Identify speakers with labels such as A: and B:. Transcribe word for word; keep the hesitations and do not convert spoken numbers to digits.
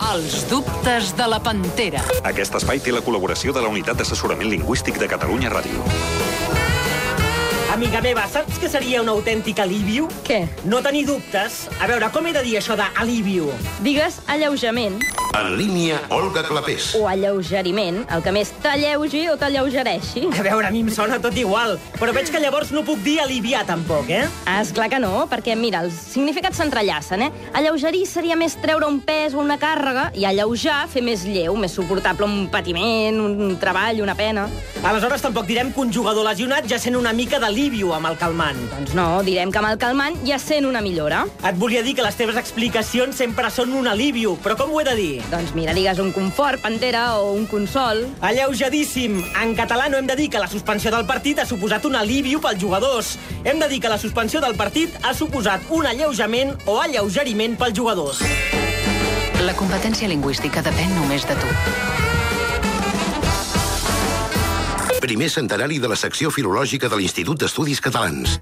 A: Els dubtes de la Pantera.
B: Aquest espai té la col·laboració de la Unitat d'Assessorament Lingüístic de Catalunya Ràdio.
C: Amiga meva, saps què seria un autèntic alíviu?
D: Què?
C: No tenir dubtes. A veure, com he de dir això d'alíviu?
D: Digues alleujament.
E: En línia, Olga Clapés.
D: O alleugeriment, el que més t'alleugi o t'alleugereixi.
C: A veure, a mi em sona tot igual, però veig que llavors no puc dir aliviar tampoc, eh?
D: Ah, esclar que no, perquè, mira, els significats s'entrellacen, eh? Alleugerir seria més treure un pes o una càrrega, i alleujar fer més lleu, més suportable un patiment, un treball, una pena.
C: Aleshores tampoc direm que un jugador lesionat ja sent una mica d'alíviu amb el calmant.
D: Doncs no, direm que amb el calmant ja sent una millora.
C: Et volia dir que les teves explicacions sempre són un alíviu, però com ho he de dir?
D: Doncs mira, digues un confort, Pantera, o un consol.
C: Alleujadíssim! En català no hem de dir que la suspensió del partit ha suposat un alíviu pels jugadors. Hem de dir que la suspensió del partit ha suposat un alleujament o alleugeriment pels jugadors.
A: La competència lingüística depèn només de tu.
E: Primer centenari de la secció filològica de l'Institut d'Estudis Catalans.